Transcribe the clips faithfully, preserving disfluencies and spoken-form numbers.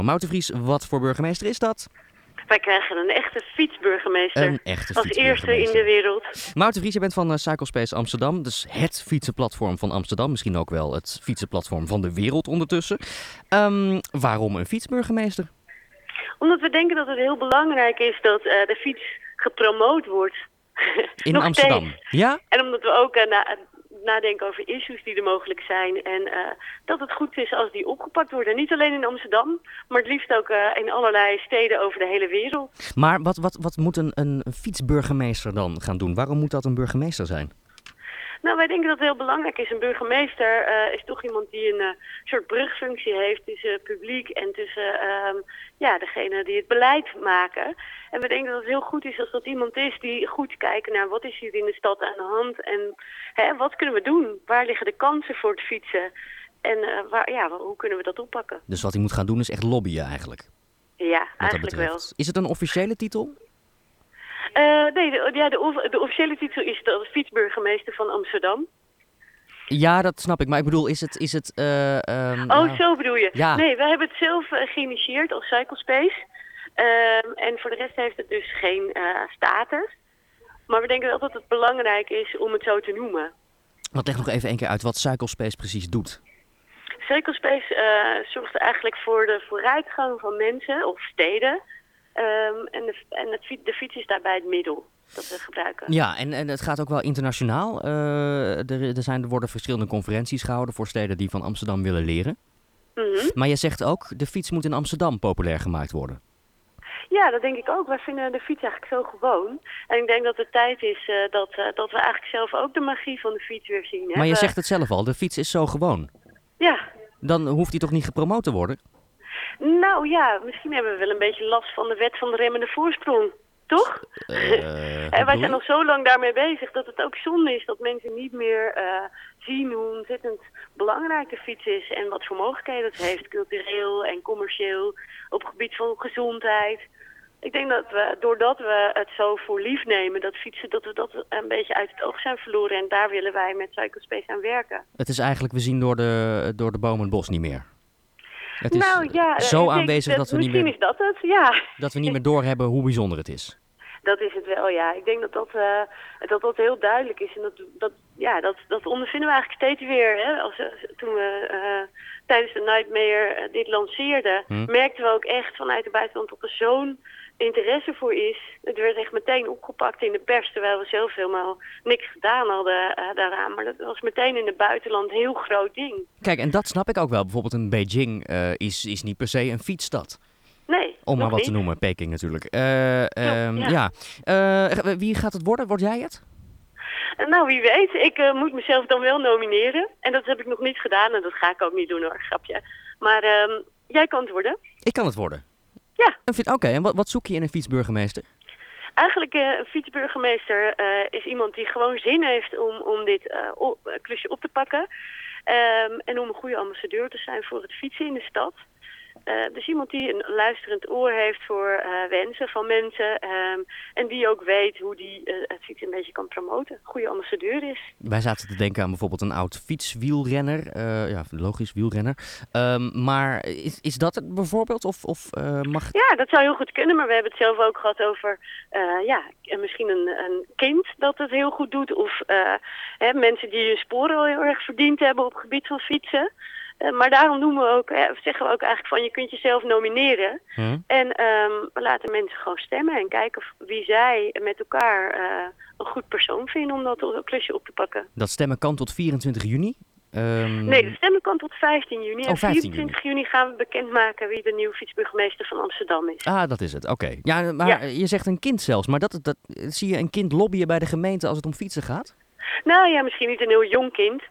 Maud de Vries, wat voor burgemeester is dat? Wij krijgen een echte fietsburgemeester. Een echte als fietsburgemeester. eerste in de wereld. Maud de Vries, je bent van uh, Cyclespace Amsterdam. Dus het fietsenplatform van Amsterdam. Misschien ook wel het fietsenplatform van de wereld ondertussen. Um, waarom een fietsburgemeester? Omdat we denken dat het heel belangrijk is dat uh, de fiets gepromoot wordt. In Nog Amsterdam? Steeds. Ja? En omdat we ook uh, na, nadenken over issues die er mogelijk zijn. En uh, dat het goed is als die opgepakt worden. Niet alleen in Amsterdam, maar het liefst ook uh, in allerlei steden over de hele wereld. Maar wat, wat, wat moet een, een fietsburgemeester dan gaan doen? Waarom moet dat een burgemeester zijn? Nou, wij denken dat het heel belangrijk is. Een burgemeester uh, is toch iemand die een uh, soort brugfunctie heeft tussen het publiek en tussen uh, ja, degene die het beleid maken. En we denken dat het heel goed is als dat iemand is die goed kijkt naar wat is hier in de stad aan de hand en hè, wat kunnen we doen? Waar liggen de kansen voor het fietsen? En uh, waar, ja, hoe kunnen we dat oppakken? Dus wat hij moet gaan doen is echt lobbyen eigenlijk? Ja, eigenlijk wel. Is het een officiële titel? Uh, nee, de, ja, de, de officiële titel is de fietsburgemeester van Amsterdam. Ja, dat snap ik. Maar ik bedoel, is het... Is het uh, um, oh, uh, zo bedoel je? Ja. Nee, wij hebben het zelf uh, geïnitieerd als Cyclespace. Uh, en voor de rest heeft het dus geen uh, status. Maar we denken wel dat het belangrijk is om het zo te noemen. Want leg nog even één keer uit wat Cyclespace precies doet. Cyclespace uh, zorgt eigenlijk voor de vooruitgang van mensen of steden. Um, en de, en het, de fiets is daarbij het middel dat we gebruiken. Ja, en, en het gaat ook wel internationaal. Uh, er, er, zijn, er worden verschillende conferenties gehouden voor steden die van Amsterdam willen leren. Mm-hmm. Maar je zegt ook, de fiets moet in Amsterdam populair gemaakt worden. Ja, dat denk ik ook. Wij vinden de fiets eigenlijk zo gewoon. En ik denk dat het tijd is uh, dat, uh, dat we eigenlijk zelf ook de magie van de fiets weer zien. Hè? Maar je we... zegt het zelf al, de fiets is zo gewoon. Ja. Dan hoeft die toch niet gepromoot te worden? Nou ja, misschien hebben we wel een beetje last van de wet van de remmende voorsprong. Toch? Uh, en wij zijn nog zo lang daarmee bezig dat het ook zonde is dat mensen niet meer uh, zien hoe ontzettend belangrijk de fiets is en wat voor mogelijkheden het heeft, cultureel en commercieel, op het gebied van gezondheid. Ik denk dat we, doordat we het zo voor lief nemen, dat fietsen, dat we dat een beetje uit het oog zijn verloren en daar willen wij met Cyclespace aan werken. Het is eigenlijk, we zien door de, door de boom het bos niet meer. Het is nou, ja, zo denk, aanwezig dat, dat we niet meer, is dat het, ja. dat we niet meer doorhebben hoe bijzonder het is. Dat is het wel, ja. Ik denk dat dat, uh, dat, dat heel duidelijk is. En dat, dat, ja, dat, dat ondervinden we eigenlijk steeds weer. Hè? Als, uh, toen we uh, tijdens de Nightmare uh, dit lanceerden, hm? merkten we ook echt vanuit het buitenland dat er zo'n interesse voor is. Het werd echt meteen opgepakt in de pers, terwijl we zelf helemaal niks gedaan hadden uh, daaraan. Maar dat was meteen in het buitenland een heel groot ding. Kijk, en dat snap ik ook wel. Bijvoorbeeld een Beijing uh, is, is niet per se een fietsstad. Nee, Om maar wat niet. te noemen, Peking natuurlijk. Uh, um, ja. ja. Uh, wie gaat het worden? Word jij het? Nou, wie weet. Ik uh, moet mezelf dan wel nomineren. En dat heb ik nog niet gedaan en dat ga ik ook niet doen hoor, grapje. Maar uh, jij kan het worden. Ik kan het worden? Ja. Oké, okay. En wat, wat zoek je in een fietsburgemeester? Eigenlijk uh, een fietsburgemeester uh, is iemand die gewoon zin heeft om, om dit uh, op, uh, klusje op te pakken. Um, en om een goede ambassadeur te zijn voor het fietsen in de stad. Uh, dus iemand die een luisterend oor heeft voor uh, wensen van mensen. Um, en die ook weet hoe die uh, het fietsen een beetje kan promoten. Goede ambassadeur is. Wij zaten te denken aan bijvoorbeeld een oud fietswielrenner. Uh, ja, logisch, wielrenner. Um, maar is, is dat het bijvoorbeeld? Of, of uh, mag... Ja, dat zou heel goed kunnen. Maar we hebben het zelf ook gehad over uh, ja, misschien een, een kind dat het heel goed doet. Of uh, hè, mensen die hun sporen al heel erg verdiend hebben op het gebied van fietsen. Uh, maar daarom noemen we ook, hè, zeggen we ook eigenlijk van je kunt jezelf nomineren. Hmm. En um, we laten mensen gewoon stemmen en kijken of, wie zij met elkaar uh, een goed persoon vinden om dat klusje op te pakken. Dat stemmen kan tot vierentwintig juni? Um... Nee, dat stemmen kan tot vijftien juni. Oh, en vijftien vierentwintig juni gaan we bekendmaken wie de nieuwe fietsburgemeester van Amsterdam is. Ah, dat is het. Oké. Okay. Ja, maar ja. Je zegt een kind zelfs. Maar dat, dat, zie je een kind lobbyen bij de gemeente als het om fietsen gaat? Nou ja, misschien niet een heel jong kind,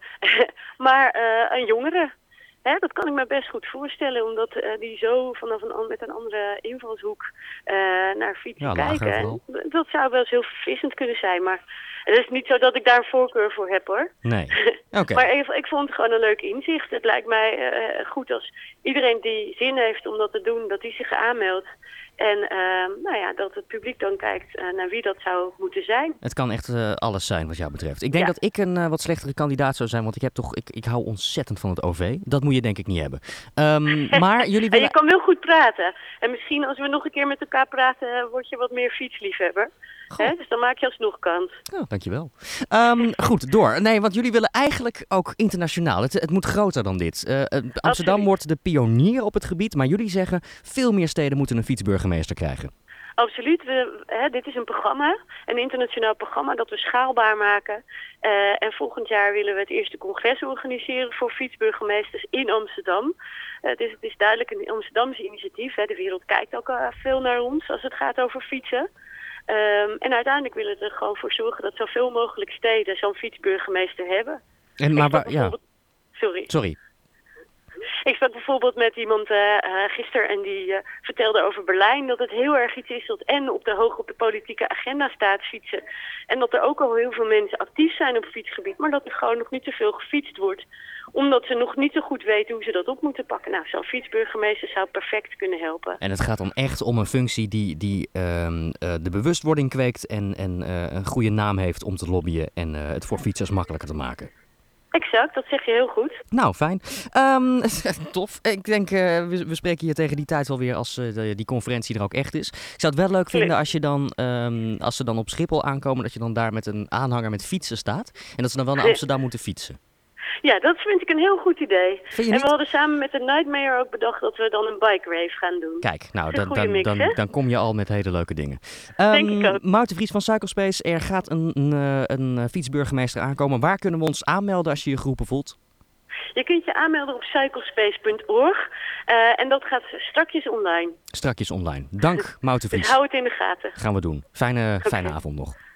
maar uh, een jongere. Hè, dat kan ik me best goed voorstellen, omdat uh, die zo vanaf een, met een andere invalshoek uh, naar fietsen ja, kijken. En dat zou wel eens heel verfrissend kunnen zijn, maar Het is niet zo dat ik daar een voorkeur voor heb, hoor. Nee. Oké. Okay. Maar ik, ik vond het gewoon een leuk inzicht. Het lijkt mij uh, goed als iedereen die zin heeft om dat te doen, dat die zich aanmeldt. En uh, nou ja, dat het publiek dan kijkt uh, naar wie dat zou moeten zijn. Het kan echt uh, alles zijn wat jou betreft. Ik denk ja. dat ik een uh, wat slechtere kandidaat zou zijn, want ik heb toch, ik, ik hou ontzettend van het O V. Dat moet je denk ik niet hebben. Um, maar jullie willen... En je kan heel goed praten. En misschien als we nog een keer met elkaar praten, word je wat meer fietsliefhebber. Hè? Dus dan maak je alsnog kans. Oh, dankjewel. Um, goed, door. Nee, want jullie willen eigenlijk ook internationaal. Het, het moet groter dan dit. Uh, Amsterdam Absoluut. Wordt de pionier op het gebied, maar jullie zeggen veel meer steden moeten een fietsburgemeester krijgen. Absoluut. We, hè, dit is een programma, een internationaal programma dat we schaalbaar maken. Uh, en volgend jaar willen we het eerste congres organiseren voor fietsburgemeesters in Amsterdam. Uh, dus het is duidelijk een Amsterdamse initiatief. Hè. De wereld kijkt ook uh, veel naar ons als het gaat over fietsen. Um, en uiteindelijk willen we er gewoon voor zorgen dat zoveel mogelijk steden zo'n fietsburgemeester hebben. En maar waar, ja. Sorry. Sorry. Ik sprak bijvoorbeeld met iemand uh, uh, gisteren en die uh, vertelde over Berlijn dat het heel erg iets is dat en op de hoog op de politieke agenda staat fietsen. En dat er ook al heel veel mensen actief zijn op het fietsgebied, maar dat er gewoon nog niet te veel gefietst wordt. Omdat ze nog niet zo goed weten hoe ze dat op moeten pakken. Nou, zo'n fietsburgemeester zou perfect kunnen helpen. En het gaat dan echt om een functie die, die uh, uh, de bewustwording kweekt en, en uh, een goede naam heeft om te lobbyen en uh, het voor fietsers makkelijker te maken. Exact, dat zeg je heel goed. Nou, fijn. Um, tof. Ik denk, uh, we, we spreken hier tegen die tijd wel weer als uh, de, die conferentie er ook echt is. Ik zou het wel leuk vinden als je dan, um, als ze dan op Schiphol aankomen, dat je dan daar met een aanhanger met fietsen staat. En dat ze dan wel naar Amsterdam moeten fietsen. Ja, dat vind ik een heel goed idee. Vind je en niet? we hadden samen met de Nightmare ook bedacht dat we dan een bike rave gaan doen. Kijk, nou, dan, dan, mix, dan, dan kom je al met hele leuke dingen. Um, Denk ik ook. Maarten Vries van Cyclespace, er gaat een, een, een fietsburgemeester aankomen. Waar kunnen we ons aanmelden als je je geroepen voelt? Je kunt je aanmelden op cyclespace punt org uh, en dat gaat strakjes online. Strakjes online. Dank, Maarten Vries. Dus hou het in de gaten. Gaan we doen. Fijne, okay. fijne avond nog.